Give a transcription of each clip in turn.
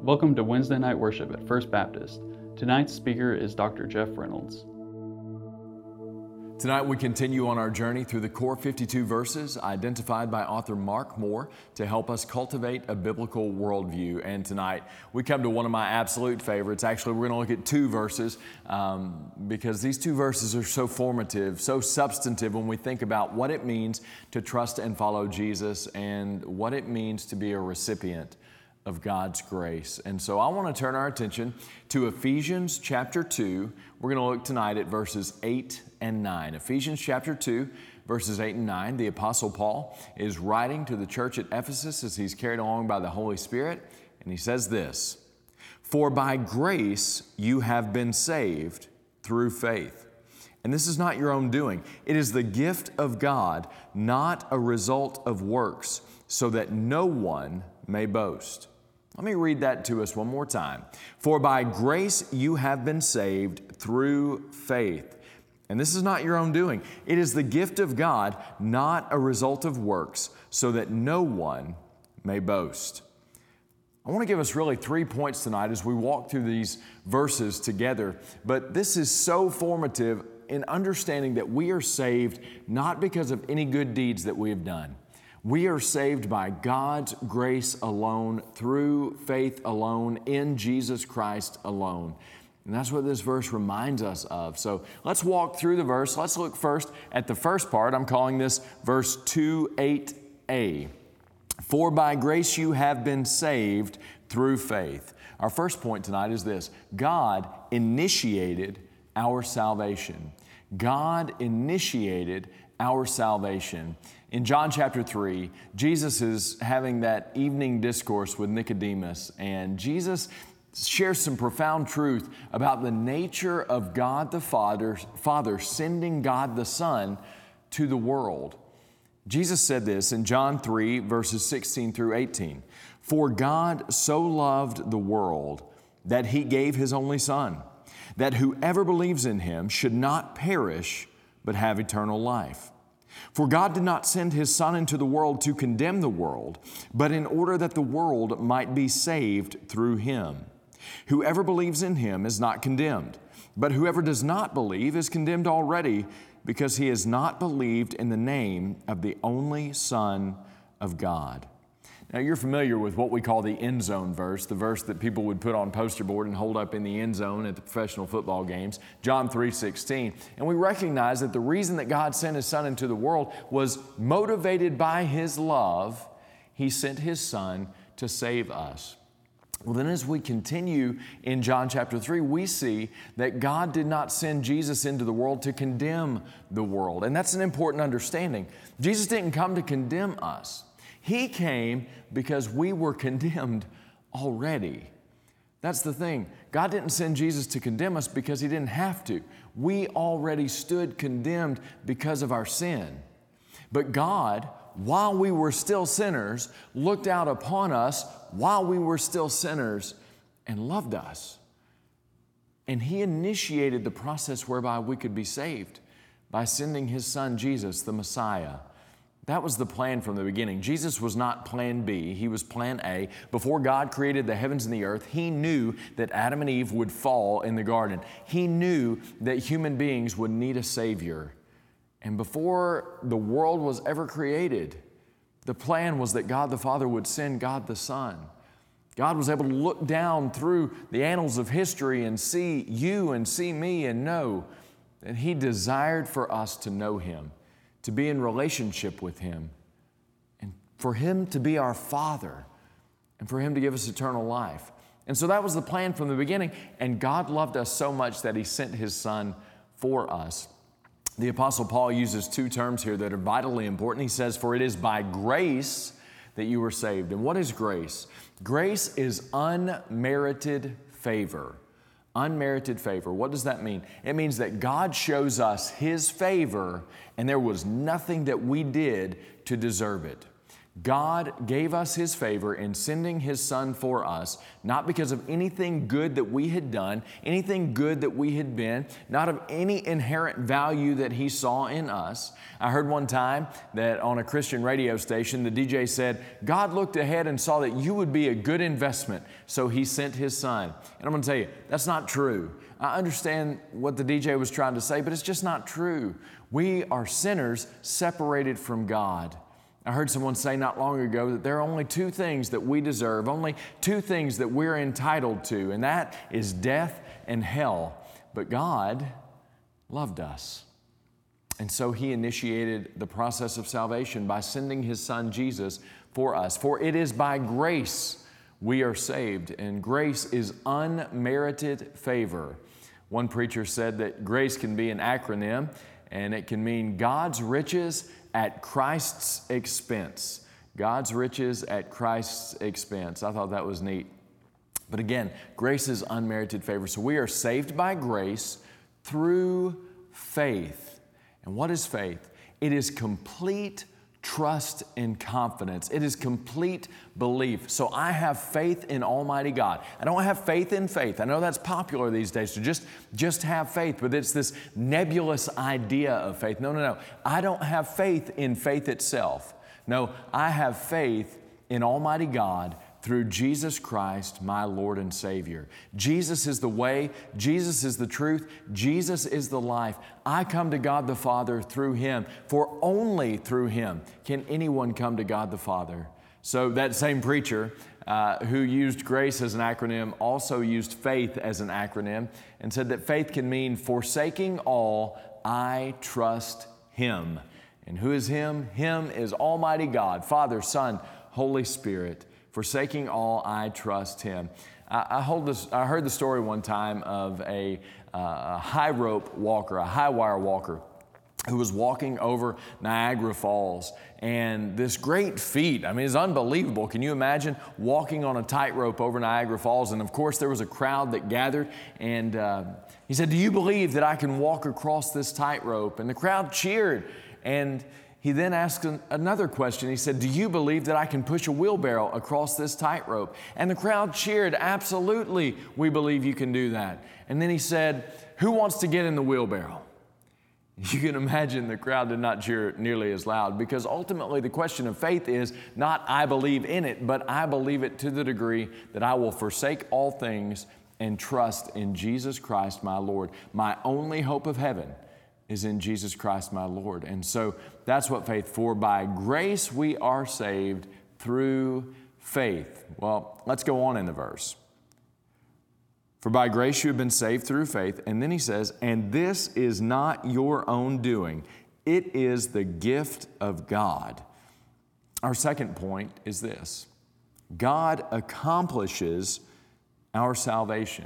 Welcome to Wednesday night worship at First Baptist. Tonight's speaker is Dr. Jeff Reynolds. Tonight we continue on our journey through the core 52 verses identified by author Mark Moore to help us cultivate a biblical worldview. And tonight we come to one of my absolute favorites. Actually, we're going to look at two verses because these two verses are so formative, so substantive when we think about what it means to trust and follow Jesus and what it means to be a recipient of God's grace. And so I want to turn our attention to Ephesians chapter 2. We're going to look tonight at verses 8 and 9. Ephesians chapter 2, verses 8 and 9. The Apostle Paul is writing to the church at Ephesus as he's carried along by the Holy Spirit. And he says this, "For by grace you have been saved through faith. And this is not your own doing. It is the gift of God, not a result of works, so that no one may boast." Let me read that to us one more time. "For by grace you have been saved through faith. And this is not your own doing. It is the gift of God, not a result of works, so that no one may boast." I want to give us really 3 points tonight as we walk through these verses together. But this is so formative in understanding that we are saved not because of any good deeds that we have done. We are saved by God's grace alone, through faith alone, in Jesus Christ alone. And that's what this verse reminds us of. So let's walk through the verse. Let's look first at the first part. I'm calling this verse 2:8a. "For by grace you have been saved through faith." Our first point tonight is this: God initiated our salvation. God initiated our salvation. In John chapter 3, Jesus is having that evening discourse with Nicodemus, and Jesus shares some profound truth about the nature of God the Father sending God the Son to the world. Jesus said this in John 3, verses 16 through 18. "For God so loved the world that He gave His only Son, that whoever believes in Him should not perish, but have eternal life. For God did not send His Son into the world to condemn the world, but in order that the world might be saved through Him. Whoever believes in Him is not condemned, but whoever does not believe is condemned already, because he has not believed in the name of the only Son of God." Now, you're familiar with what we call the end zone verse, the verse that people would put on poster board and hold up in the end zone at the professional football games, John 3:16. And we recognize that the reason that God sent His Son into the world was motivated by His love. He sent His Son to save us. Well, then as we continue in John chapter 3, we see that God did not send Jesus into the world to condemn the world. And that's an important understanding. Jesus didn't come to condemn us. He came because we were condemned already. That's the thing. God didn't send Jesus to condemn us because He didn't have to. We already stood condemned because of our sin. But God, while we were still sinners, looked out upon us while we were still sinners and loved us. And He initiated the process whereby we could be saved by sending His Son, Jesus, the Messiah. That was the plan from the beginning. Jesus was not plan B, He was plan A. Before God created the heavens and the earth, He knew that Adam and Eve would fall in the garden. He knew that human beings would need a Savior. And before the world was ever created, the plan was that God the Father would send God the Son. God was able to look down through the annals of history and see you and see me and know that He desired for us to know Him, to be in relationship with Him, and for Him to be our Father, and for Him to give us eternal life. And so that was the plan from the beginning, and God loved us so much that He sent His Son for us. The Apostle Paul uses two terms here that are vitally important. He says, "For it is by grace that you were saved." And what is grace? Grace is unmerited favor. Unmerited favor. What does that mean? It means that God shows us His favor and there was nothing that we did to deserve it. God gave us His favor in sending His Son for us, not because of anything good that we had done, anything good that we had been, not of any inherent value that He saw in us. I heard one time that on a Christian radio station, the DJ said, God looked ahead and saw that you would be a good investment, so He sent His Son. And I'm going to tell you, that's not true. I understand what the DJ was trying to say, but it's just not true. We are sinners separated from God. I heard someone say not long ago that there are only two things that we deserve, only two things that we're entitled to, and that is death and hell. But God loved us. And so He initiated the process of salvation by sending His Son Jesus for us. For it is by grace we are saved, and grace is unmerited favor. One preacher said that grace can be an acronym, and it can mean God's riches at Christ's expense. God's riches at Christ's expense. I thought that was neat. But again, grace is unmerited favor. So we are saved by grace through faith. And what is faith? It is complete trust and confidence. It is complete belief. So I have faith in Almighty God. I don't have faith in faith. I know that's popular these days to just have faith, but it's this nebulous idea of faith. No. I don't have faith in faith itself. No, I have faith in Almighty God through Jesus Christ, my Lord and Savior. Jesus is the way, Jesus is the truth, Jesus is the life. I come to God the Father through Him, for only through Him can anyone come to God the Father. So that same preacher who used grace as an acronym also used faith as an acronym and said that faith can mean forsaking all, I trust Him. And who is Him? Him is Almighty God, Father, Son, Holy Spirit. Forsaking all, I trust Him. I heard the story one time of a high rope walker, a high wire walker, who was walking over Niagara Falls. And this great feat, I mean, it's unbelievable. Can you imagine walking on a tightrope over Niagara Falls? And of course, there was a crowd that gathered. And he said, do you believe that I can walk across this tightrope? And the crowd cheered. And he then asked another question. He said, do you believe that I can push a wheelbarrow across this tightrope? And the crowd cheered, absolutely, we believe you can do that. And then he said, who wants to get in the wheelbarrow? You can imagine the crowd did not cheer nearly as loud, because ultimately the question of faith is not I believe in it, but I believe it to the degree that I will forsake all things and trust in Jesus Christ my Lord. My only hope of heaven is in Jesus Christ my Lord. And so that's what faith for. By grace we are saved through faith. Well, let's go on in the verse. For by grace you have been saved through faith. And then he says, and this is not your own doing. It is the gift of God. Our second point is this. God accomplishes our salvation.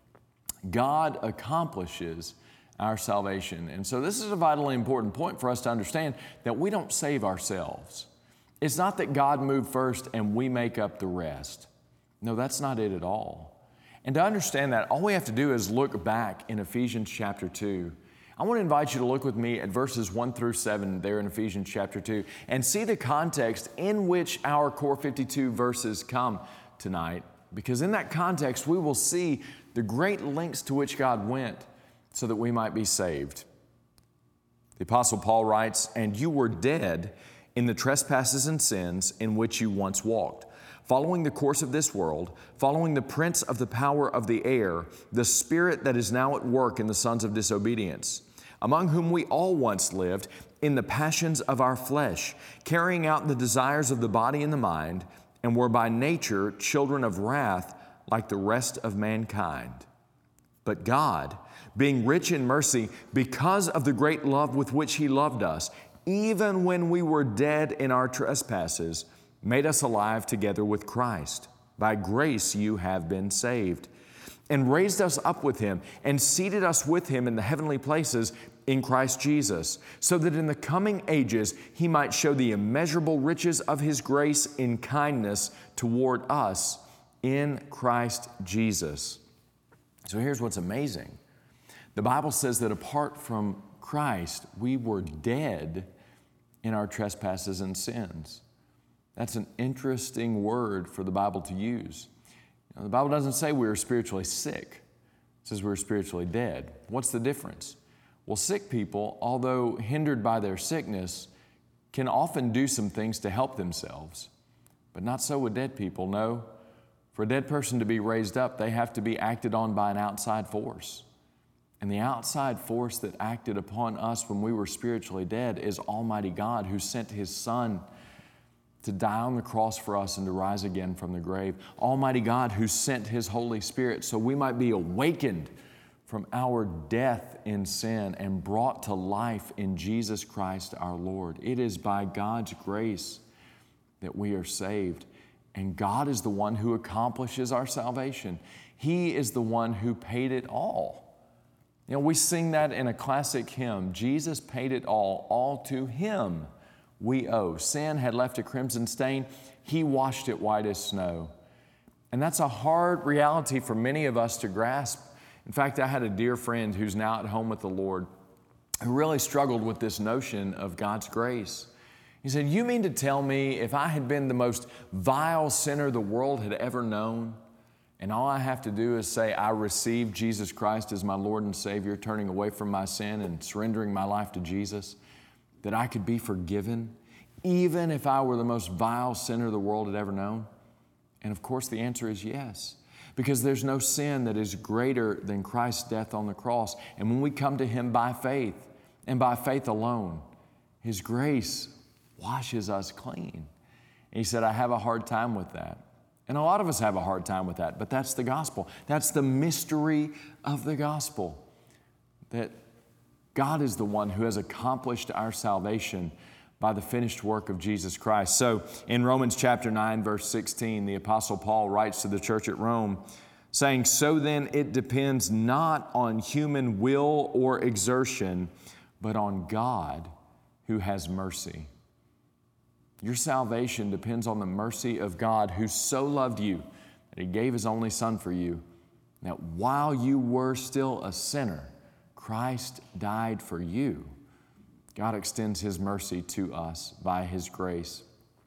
God accomplishes our salvation. And so this is a vitally important point for us to understand that we don't save ourselves. It's not that God moved first and we make up the rest. No, that's not it at all. And to understand that, all we have to do is look back in Ephesians chapter 2. I want to invite you to look with me at verses 1 through 7 there in Ephesians chapter 2 and see the context in which our core 52 verses come tonight. Because in that context, we will see the great lengths to which God went so that we might be saved. The Apostle Paul writes, and you were dead in the trespasses and sins in which you once walked, following the course of this world, following the prince of the power of the air, the spirit that is now at work in the sons of disobedience, among whom we all once lived in the passions of our flesh, carrying out the desires of the body and the mind, and were by nature children of wrath like the rest of mankind. But God, being rich in mercy, because of the great love with which He loved us, even when we were dead in our trespasses, made us alive together with Christ. By grace you have been saved, and raised us up with Him, and seated us with Him in the heavenly places in Christ Jesus, so that in the coming ages He might show the immeasurable riches of His grace in kindness toward us in Christ Jesus. So here's what's amazing. The Bible says that apart from Christ, we were dead in our trespasses and sins. That's an interesting word for the Bible to use. The Bible doesn't say we were spiritually sick. It says we were spiritually dead. What's the difference? Well, sick people, although hindered by their sickness, can often do some things to help themselves. But not so with dead people, no. For a dead person to be raised up, they have to be acted on by an outside force. And the outside force that acted upon us when we were spiritually dead is Almighty God, who sent His Son to die on the cross for us and to rise again from the grave. Almighty God, who sent His Holy Spirit so we might be awakened from our death in sin and brought to life in Jesus Christ our Lord. It is by God's grace that we are saved. And God is the one who accomplishes our salvation. He is the one who paid it all. You know, we sing that in a classic hymn, Jesus paid it all to Him we owe. Sin had left a crimson stain. He washed it white as snow. And that's a hard reality for many of us to grasp. In fact, I had a dear friend who's now at home with the Lord who really struggled with this notion of God's grace. He said, "You mean to tell me if I had been the most vile sinner the world had ever known, and all I have to do is say, I received Jesus Christ as my Lord and Savior, turning away from my sin and surrendering my life to Jesus, that I could be forgiven, even if I were the most vile sinner the world had ever known?" And of course, the answer is yes, because there's no sin that is greater than Christ's death on the cross. And when we come to Him by faith, and by faith alone, His grace washes us clean. And he said, I have a hard time with that. And a lot of us have a hard time with that, but that's the gospel. That's the mystery of the gospel, that God is the one who has accomplished our salvation by the finished work of Jesus Christ. So in Romans chapter 9, verse 16, the Apostle Paul writes to the church at Rome, saying, "So then it depends not on human will or exertion, but on God who has mercy." Your salvation depends on the mercy of God, who so loved you that He gave His only Son for you, that while you were still a sinner, Christ died for you. God extends His mercy to us by His grace.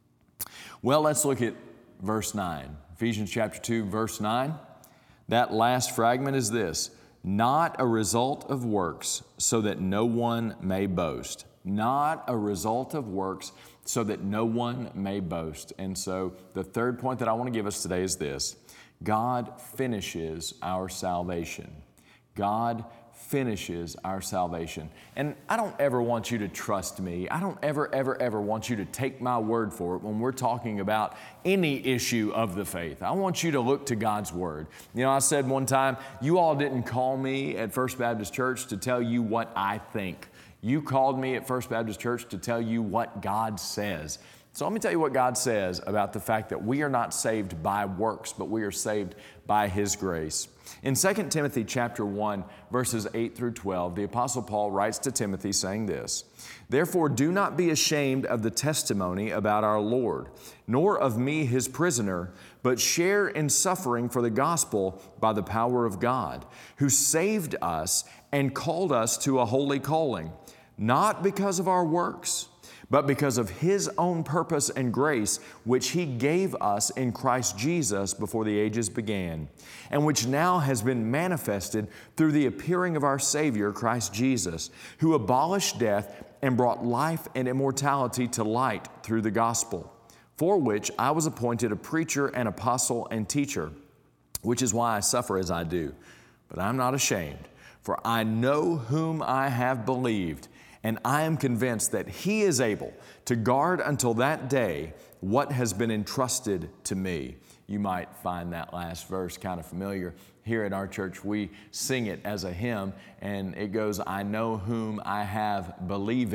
Well, let's look at verse 9. Ephesians chapter 2, verse 9. That last fragment is this: not a result of works, so that no one may boast. Not a result of works, so that no one may boast. And so the third point that I want to give us today is this: God finishes our salvation. God finishes our salvation. And I don't ever want you to trust me. I don't ever want you to take my word for it when we're talking about any issue of the faith. I want you to look to God's Word. You know, I said one time, you all didn't call me at First Baptist Church to tell you what I think. You called me at First Baptist Church to tell you what God says. So let me tell you what God says about the fact that we are not saved by works, but we are saved by His grace. In 2 Timothy chapter 1, verses 8 through 12, the Apostle Paul writes to Timothy saying this: "Therefore do not be ashamed of the testimony about our Lord, nor of me His prisoner, but share in suffering for the gospel by the power of God, who saved us and called us to a holy calling, not because of our works, but because of His own purpose and grace, which He gave us in Christ Jesus before the ages began, and which now has been manifested through the appearing of our Savior, Christ Jesus, who abolished death and brought life and immortality to light through the gospel, for which I was appointed a preacher and apostle and teacher, which is why I suffer as I do. But I'm not ashamed, for I know whom I have believed, and I am convinced that He is able to guard until that day what has been entrusted to me." You might find that last verse kind of familiar. Here at our church, we sing it as a hymn, and it goes, "I know whom I have believed,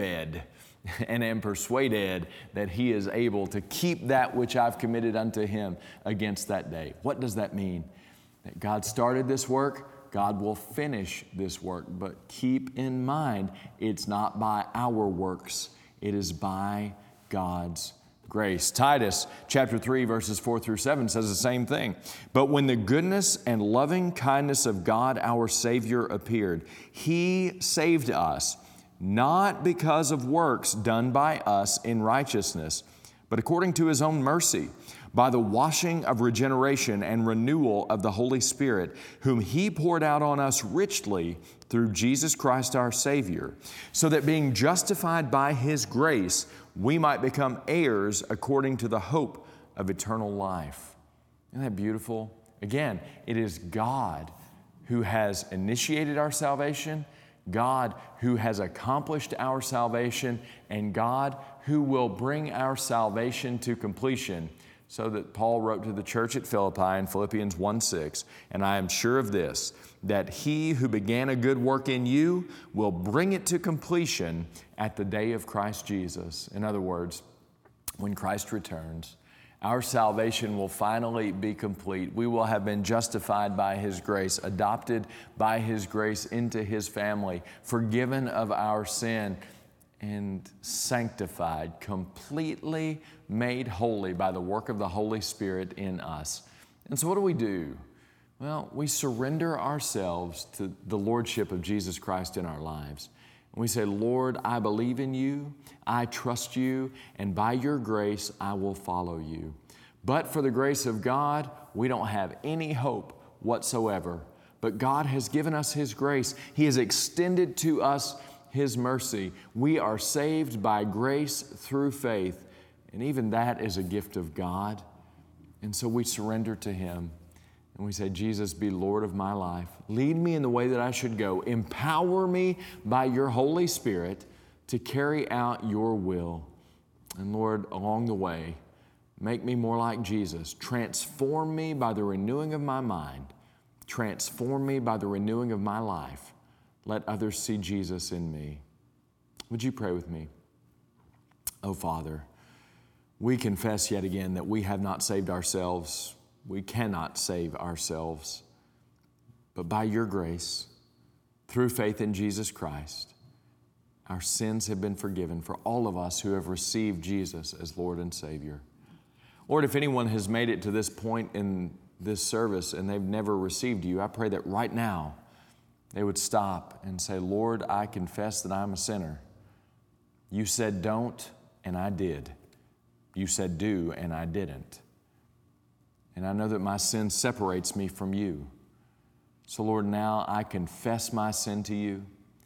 and am persuaded that He is able to keep that which I've committed unto Him against that day." What does that mean? That God started this work, God will finish this work, but keep in mind, it's not by our works, it is by God's grace. Titus chapter 3, verses 4 through 7 says the same thing. "But when the goodness and loving kindness of God our Savior appeared, He saved us, not because of works done by us in righteousness, but according to His own mercy, by the washing of regeneration and renewal of the Holy Spirit, whom He poured out on us richly through Jesus Christ our Savior, so that being justified by His grace, we might become heirs according to the hope of eternal life. Isn't that beautiful? Again, it is God who has initiated our salvation, God who has accomplished our salvation, and God who will bring our salvation to completion. So that Paul wrote to the church at Philippi in Philippians 1:6, and I am sure of this, that He who began a good work in you will bring it to completion at the day of Christ Jesus. In other words, when Christ returns, our salvation will finally be complete. We will have been justified by His grace, adopted by His grace into His family, forgiven of our sin, and sanctified, completely made holy by the work of the Holy Spirit in us. And so what do? Well, we surrender ourselves to the Lordship of Jesus Christ in our lives. And we say, Lord, I believe in You, I trust You, and by Your grace, I will follow You. But for the grace of God, we don't have any hope whatsoever. But God has given us His grace. He has extended to us His mercy. We are saved by grace through faith, and even that is a gift of God. And so we surrender to Him, and we say, Jesus, be Lord of my life. Lead me in the way that I should go. Empower me by Your Holy Spirit to carry out Your will. And Lord, along the way, make me more like Jesus. Transform me by the renewing of my mind. Transform me by the renewing of my life. Let others see Jesus in me. Would you pray with me? Oh, Father, we confess yet again that we have not saved ourselves. We cannot save ourselves. But by Your grace, through faith in Jesus Christ, our sins have been forgiven for all of us who have received Jesus as Lord and Savior. Lord, if anyone has made it to this point in this service and they've never received You, I pray that right now they would stop and say, Lord, I confess that I'm a sinner. You said don't, and I did. You said do, and I didn't. And I know that my sin separates me from You. So Lord, now I confess my sin to You,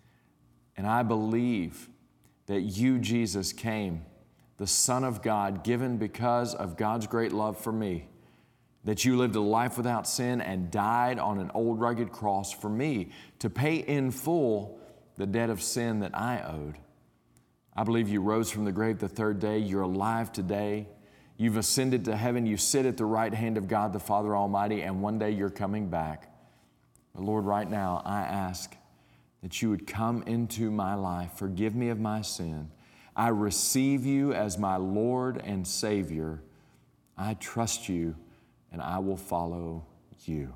and I believe that You, Jesus, came, the Son of God, given because of God's great love for me, that You lived a life without sin and died on an old rugged cross for me to pay in full the debt of sin that I owed. I believe You rose from the grave the third day. You're alive today. You've ascended to heaven. You sit at the right hand of God the Father Almighty, and one day You're coming back. But Lord, right now I ask that You would come into my life. Forgive me of my sin. I receive You as my Lord and Savior. I trust You, and I will follow You.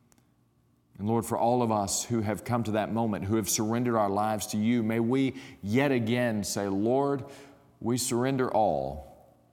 And Lord, for all of us who have come to that moment, who have surrendered our lives to You, may we yet again say, Lord, we surrender all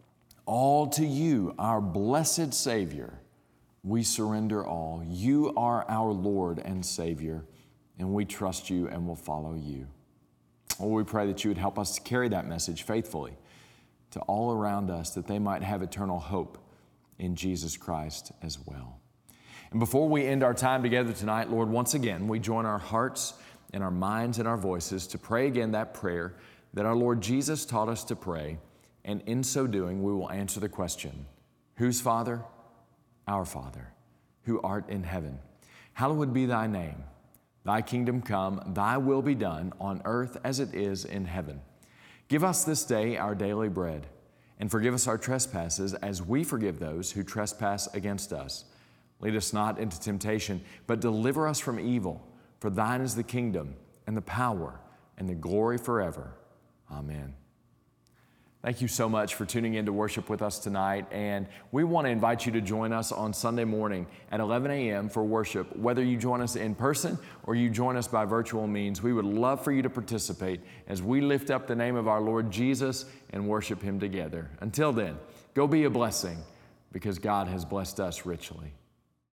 to You, our blessed Savior. We surrender all. You are our Lord and Savior, and we trust You and will follow You. Oh, we pray that You would help us to carry that message faithfully to all around us, that they might have eternal hope in Jesus Christ as well. And before we end our time together tonight, Lord, once again, we join our hearts and our minds and our voices to pray again that prayer that our Lord Jesus taught us to pray. And in so doing, we will answer the question, whose Father? Our Father, who art in heaven. Hallowed be Thy name. Thy kingdom come, Thy will be done on earth as it is in heaven. Give us this day our daily bread, and forgive us our trespasses as we forgive those who trespass against us. Lead us not into temptation, but deliver us from evil. For Thine is the kingdom and the power and the glory forever. Amen. Thank you so much for tuning in to worship with us tonight, and we want to invite you to join us on Sunday morning at 11 a.m. for worship. Whether you join us in person or you join us by virtual means, we would love for you to participate as we lift up the name of our Lord Jesus and worship Him together. Until then, go be a blessing because God has blessed us richly.